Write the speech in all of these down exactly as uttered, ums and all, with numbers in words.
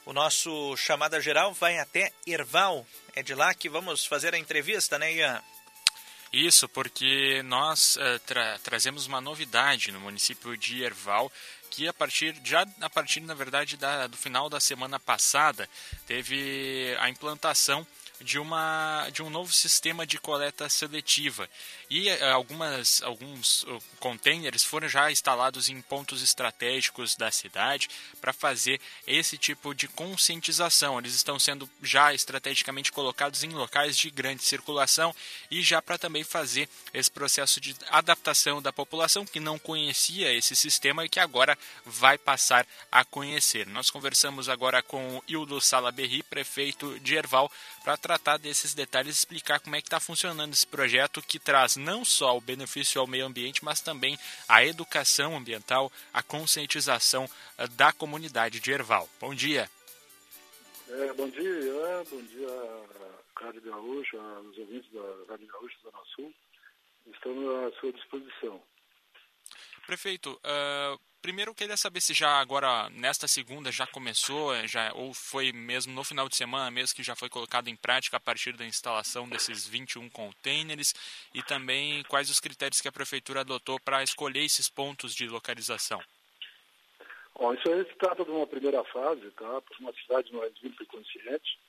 O nosso Chamada Geral vai até Erval. É de lá que vamos fazer a entrevista, né, Ian? Isso, porque nós uh, tra- trazemos uma novidade no município de Erval, que a partir, já a partir, na verdade, da, do final da semana passada, teve a implantação de, uma, de um novo sistema de coleta seletiva. E uh, algumas, alguns uh, containers foram já instalados em pontos estratégicos da cidade para fazer esse tipo de conscientização. Eles estão sendo já estrategicamente colocados em locais de grande circulação e já para também fazer esse processo de adaptação da população que não conhecia esse sistema e que agora vai passar a conhecer. Nós conversamos agora com o Hildo Salaberry, prefeito de Erval, para tratar desses detalhes e explicar como é que está funcionando esse projeto que traz não só o benefício ao meio ambiente, mas também a educação ambiental, a conscientização da comunidade de Erval. Bom dia. É, bom dia, Ian. Bom dia, Rádio Gaúcha, os ouvintes da Rádio Gaúcha Zona Sul. Estamos à sua disposição. Prefeito, uh, primeiro eu queria saber se já agora, nesta segunda, já começou, já, ou foi mesmo no final de semana mesmo que já foi colocado em prática a partir da instalação desses vinte e um containers e também quais os critérios que a Prefeitura adotou para escolher esses pontos de localização. Bom, isso aí se trata de uma primeira fase, tá? Para uma cidade mais limpa e consciente,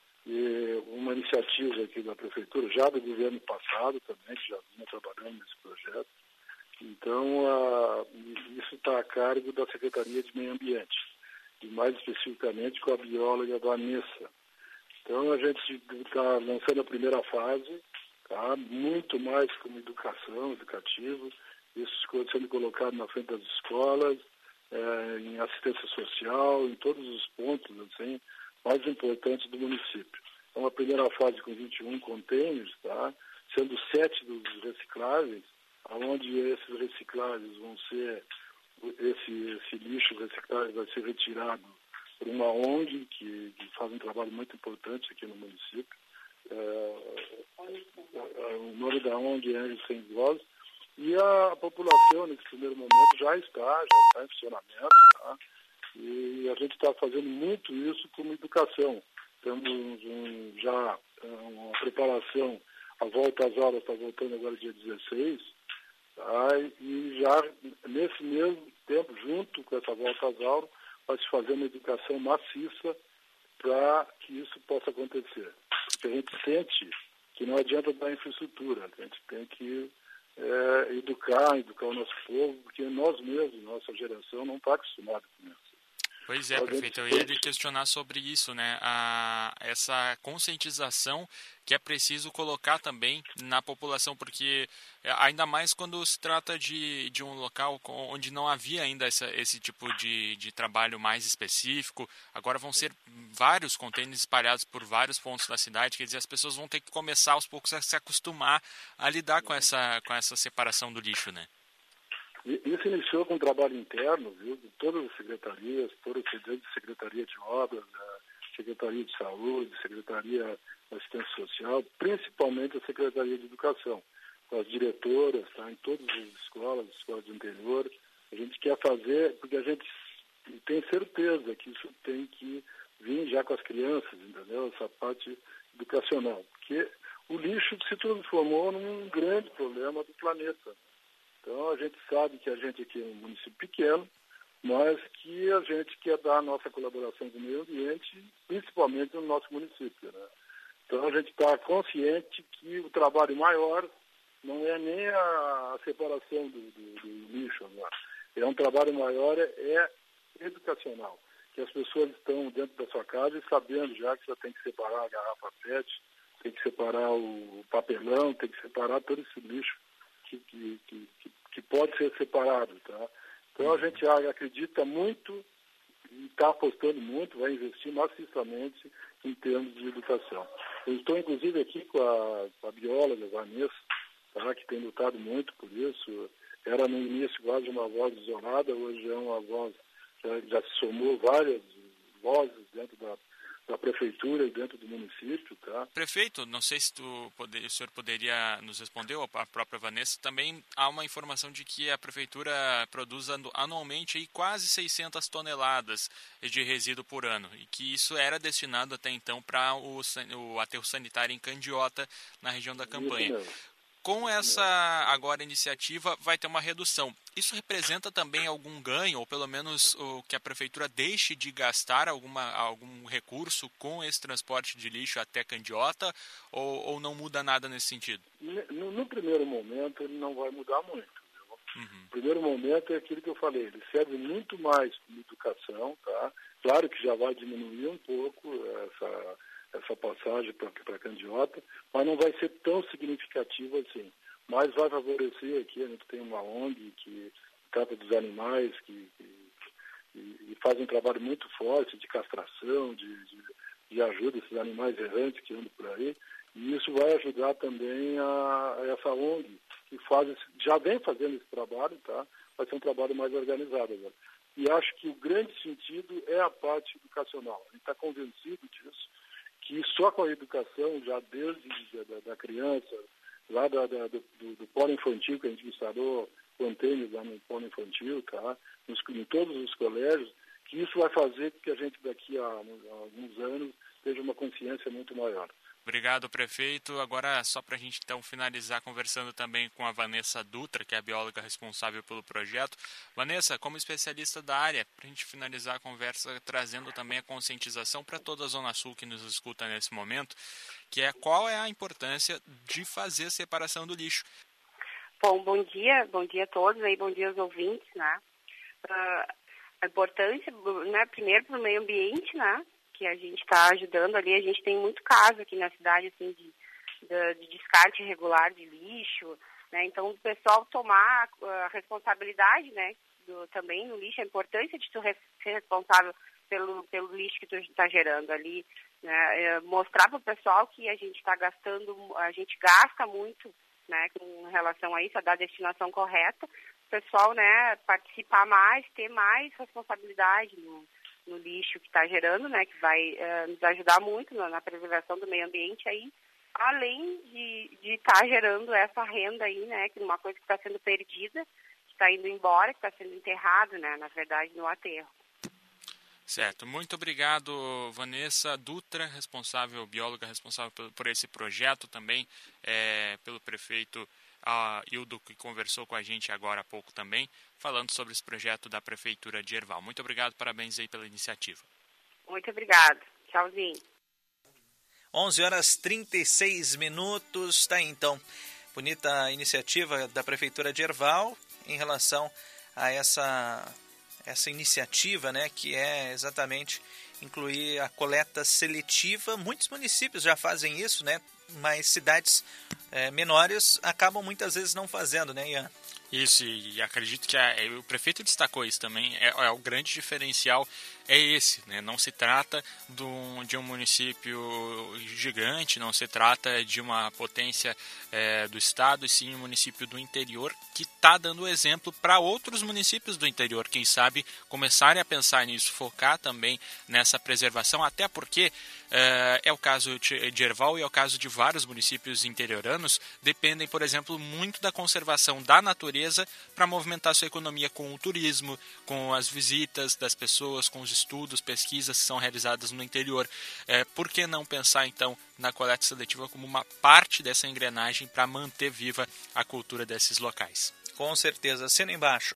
e uma iniciativa aqui da Prefeitura, já do governo passado também, que já vinha trabalhando nesse projeto. Então, a, isso está a cargo da Secretaria de Meio Ambiente, e mais especificamente com a bióloga Vanessa. Então, a gente está lançando a primeira fase, tá? Muito mais como educação, educativo, isso sendo colocado na frente das escolas, é, em assistência social, em todos os pontos assim, mais importantes do município. Então, a primeira fase com vinte e um containers, tá? Sendo sete dos recicláveis, onde esses recicláveis vão ser, esse, esse lixo reciclável vai ser retirado por uma O N G que, que faz um trabalho muito importante aqui no município. É, o nome da O N G é Anjos Sem Voz. E a população, nesse primeiro momento, já está, já está em funcionamento, tá? E a gente está fazendo muito isso como educação. Temos um, já uma preparação, a volta às aulas está voltando agora dia dezesseis, tá? E já nesse mesmo tempo, junto com essa volta às aulas, vai se fazer uma educação maciça para que isso possa acontecer. Porque a gente sente que não adianta dar infraestrutura, a gente tem que é, educar, educar o nosso povo, porque nós mesmos, nossa geração, não está acostumada com isso. Pois é, prefeito, eu ia lhe questionar sobre isso, né? A, essa conscientização que é preciso colocar também na população, porque ainda mais quando se trata de, de um local onde não havia ainda essa, esse tipo de, de trabalho mais específico, agora vão ser vários contêineres espalhados por vários pontos da cidade, quer dizer, as pessoas vão ter que começar aos poucos a se acostumar a lidar com essa, com essa separação do lixo, né? Isso iniciou com um trabalho interno, viu, de todas as secretarias, todas as secretaria de obras, a Secretaria de Saúde, Secretaria de Assistência Social, principalmente a Secretaria de Educação, com as diretoras, tá, em todas as escolas, escolas de interior. A gente quer fazer, porque a gente tem certeza que isso tem que vir já com as crianças, entendeu? Essa parte educacional, porque o lixo se transformou num grande problema do planeta. Então, a gente sabe que a gente aqui é um município pequeno, mas que a gente quer dar a nossa colaboração com o meio ambiente, principalmente no nosso município, né? Então, a gente está consciente que o trabalho maior não é nem a, a separação do, do, do lixo agora. É um trabalho maior, é, é educacional, que as pessoas estão dentro da sua casa e sabendo já que você tem que separar a garrafa P E T, tem que separar o papelão, tem que separar todo esse lixo Que, que, que, que pode ser separado, tá? Então a gente acredita muito e está apostando muito, vai investir maciçamente em termos de educação. Eu estou inclusive aqui com a, com a bióloga Vanessa, tá? Que tem lutado muito por isso. Era no início quase uma voz isolada, hoje é uma voz, já, já se somou várias vozes dentro da, da prefeitura e dentro do município, tá? Prefeito, não sei se tu poder, o senhor poderia nos responder, ou a própria Vanessa, também há uma informação de que a prefeitura produz anualmente aí quase seiscentas toneladas de resíduo por ano, e que isso era destinado até então para o, o aterro sanitário em Candiota, na região da Campanha. Com essa agora iniciativa vai ter uma redução. Isso representa também algum ganho, ou pelo menos o que a prefeitura deixe de gastar alguma, algum recurso com esse transporte de lixo até Candiota, ou, ou não muda nada nesse sentido? No, no primeiro momento ele não vai mudar muito. Uhum. O primeiro momento é aquilo que eu falei, ele serve muito mais como educação, tá? Claro que já vai diminuir um pouco essa... essa passagem para Candiota, mas não vai ser tão significativo assim. Mas vai favorecer aqui, a gente tem uma O N G que trata dos animais, que, que e, e faz um trabalho muito forte de castração, de, de, de ajuda a esses animais errantes que andam por aí, e isso vai ajudar também a, a essa O N G, que faz esse, já vem fazendo esse trabalho, tá? Vai ser um trabalho mais organizado agora. E acho que o grande sentido é a parte educacional. A gente está convencido disso, que só com a educação, já desde da, da criança, lá da, da, do, do polo infantil, que a gente instalou contêineres lá no polo infantil, tá? Nos, em todos os colégios, que isso vai fazer com que a gente daqui a, a alguns anos tenha uma consciência muito maior. Obrigado, prefeito. Agora, só para a gente então finalizar conversando também com a Vanessa Dutra, que é a bióloga responsável pelo projeto. Vanessa, como especialista da área, para a gente finalizar a conversa, trazendo também a conscientização para toda a Zona Sul que nos escuta nesse momento, que é qual é a importância de fazer a separação do lixo. Bom, bom dia, bom dia a todos, aí, bom dia aos ouvintes, né? Uh, a importância, né, primeiro para o meio ambiente, né? Que a gente está ajudando ali, a gente tem muito caso aqui na cidade, assim, de, de, de descarte irregular de lixo, né, então o pessoal tomar a responsabilidade, né, do, também no lixo, a importância de tu ser responsável pelo, pelo lixo que tu está gerando ali, né, é mostrar para o pessoal que a gente está gastando, a gente gasta muito, né, com relação a isso, a dar a destinação correta, o pessoal, né, participar mais, ter mais responsabilidade no no lixo que está gerando, né, que vai uh, nos ajudar muito na, na preservação do meio ambiente aí, além de estar tá gerando essa renda aí, né, que é uma coisa que está sendo perdida, que está indo embora, que está sendo enterrado, né, na verdade, no aterro. Certo. Muito obrigado, Vanessa Dutra, responsável, bióloga responsável por, por esse projeto também, é, pelo prefeito a Hildo, que conversou com a gente agora há pouco também, falando sobre esse projeto da Prefeitura de Herval. Muito obrigado, parabéns aí pela iniciativa. Muito obrigado. Tchauzinho. onze horas e trinta e seis minutos, tá aí, então, bonita iniciativa da Prefeitura de Herval em relação a essa, essa iniciativa, né, que é exatamente incluir a coleta seletiva. Muitos municípios já fazem isso, né, mas cidades é, menores acabam muitas vezes não fazendo, né, Ian? Isso, e acredito que a, o prefeito destacou isso também, é, é o grande diferencial é esse, né? Não se trata de um, de um município gigante, não se trata de uma potência é, do estado, e sim um município do interior que está dando exemplo para outros municípios do interior, quem sabe começarem a pensar nisso, focar também nessa preservação, até porque é, é o caso de Herval e é o caso de vários municípios interioranos, dependem, por exemplo, muito da conservação da natureza para movimentar sua economia com o turismo, com as visitas das pessoas, com os estudos, pesquisas que são realizadas no interior. É, por que não pensar, então, na coleta seletiva como uma parte dessa engrenagem para manter viva a cultura desses locais? Com certeza. Assina embaixo.